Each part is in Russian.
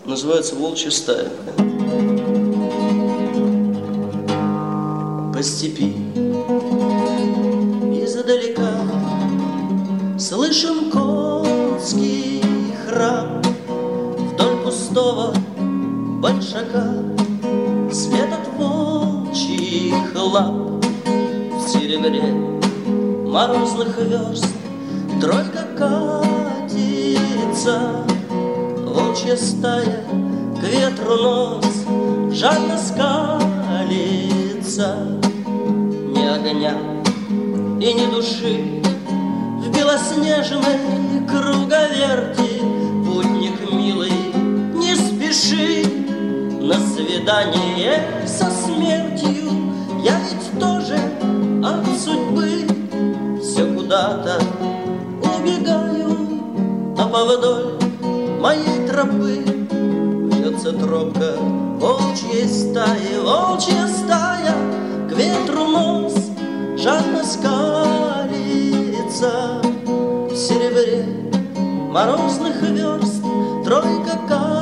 называется «Волчья стая». По степи издалека слышен конский храп. Вдоль пустого большака свет от волчьих лап. В серебре морозных верст тройка катится. Волчья стая к ветру нос жадно скалится. Ни огня и ни души в белоснежной круговерти. Путник милый, не спеши на свидание со смертью. Я ведь тоже от судьбы все куда-то убегаю, а повдоль моей тропы вьется тропка волчьей стаи. Волчья стая к ветру нос жадно скалится. В серебре морозных верст тройка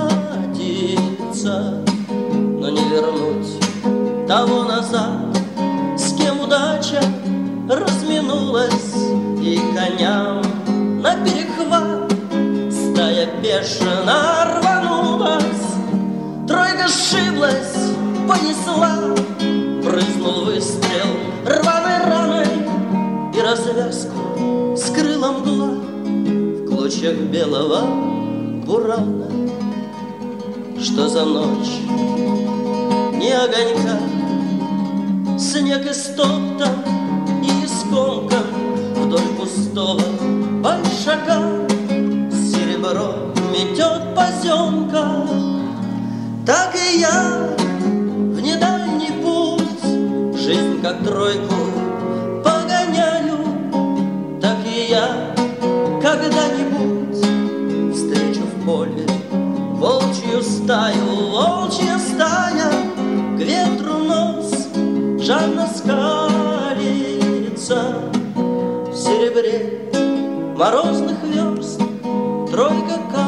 катится. Но не вернуть того назад, с кем удача разминулась, и коням наперехват стая бешено рванулась. Тройка сшиблась, понесла, брызнул выстрел рваной раной, и развязку скрыла мгла в клочьях белого бурана. Что за ночь? Ни огонька, снег истоптан и искомкан. Вдоль пустого большака серебро метет поземка. Так и я в недальний путь жизнь как тройку погоняю. Так и я когда-нибудь встречу в поле волчью стаю. Волчья стая к ветру нос жадно скалится. В серебре морозных верст тройка